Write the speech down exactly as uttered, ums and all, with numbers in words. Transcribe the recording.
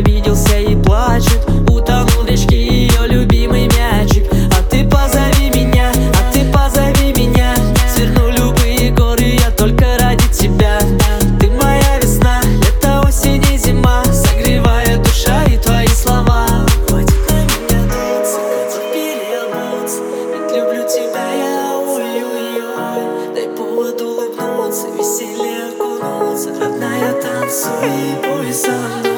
обиделся и плачет. Утонул в речке ее любимый мячик. А ты позови меня, а ты позови меня. Сверну любые горы я только ради тебя. Ты моя весна, это осень и зима. Согревает душа и твои слова. Хватит на меня дуться, хватит переобуться. Ведь люблю тебя я, ой-ой-ой. Дай повод улыбнуться, веселье окунуться. Родная, танцуй и пой со мной.